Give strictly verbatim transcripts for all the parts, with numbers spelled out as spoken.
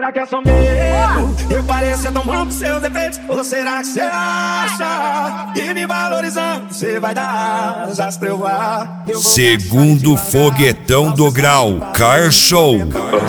Será que é só medo? Eu pareço tão bom com seus defeitos. Ou será que você acha que me valorizando você vai dar asas pra eu voar? Eu vou Segundo foguetão do grau, Car Show.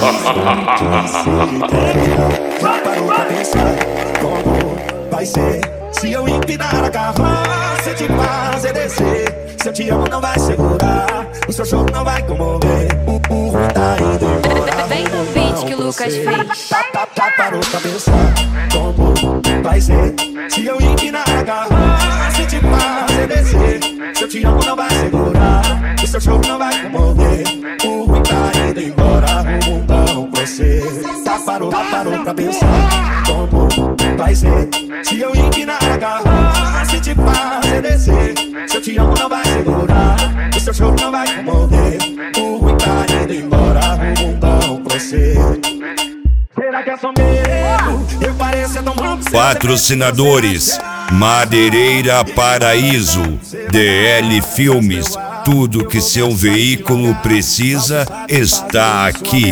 Já parou pra pensar como vai ser se eu empinar a carroça e te fazer descer? Se eu te amo não vai segurar, o seu choro não vai comover. O burro tá indo embora. Vem do beat que o Lucas fez. Já, já, já parou pra pensar como vai ser se eu empinar a carroça e te fazer descer? Se eu te amo não vai segurar, o seu choro não vai comover. O burro tá indo embora, o mundão pra você. Já parou, já parou pra pensar como vai ser se eu empinar a carroça e te fazer descer? Se eu te amo não vai segurar, o seu choro não vai comover. O ruim tá indo embora, o mundão pra você. Será que é só medo? Eu pareço tão bom. Patrocinadores: Madeireira Paraíso, D L Filmes. Tudo que seu veículo precisa está aqui.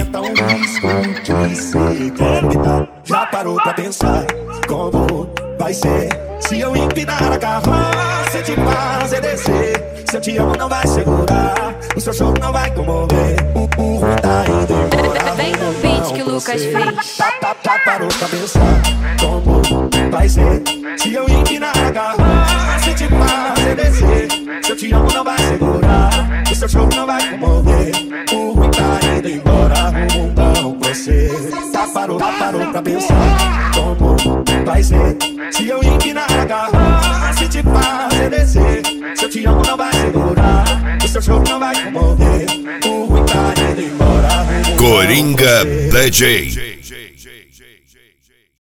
Já parou pra pensar como vai ser se eu empinar a carroça e te fazer descer? Se eu te amo não vai segurar, o seu choro não vai comover. O burro tá indo embora. Vem do beat que o Lucas fez. Já, já, já parou pra pensar como vai ser se eu empinar a carroça e te fazer descer? Se eu te amo não vai segurar, o seu choro não vai comover. O ruim tá indo embora, o mundão pra você. Já parou, já parou pra pensar como vai ser se eu empinar a carroça e te fazer descer? Se eu te amo não vai segurar, o seu choro não vai comover. O ruim tá indo embora. Coringa D J.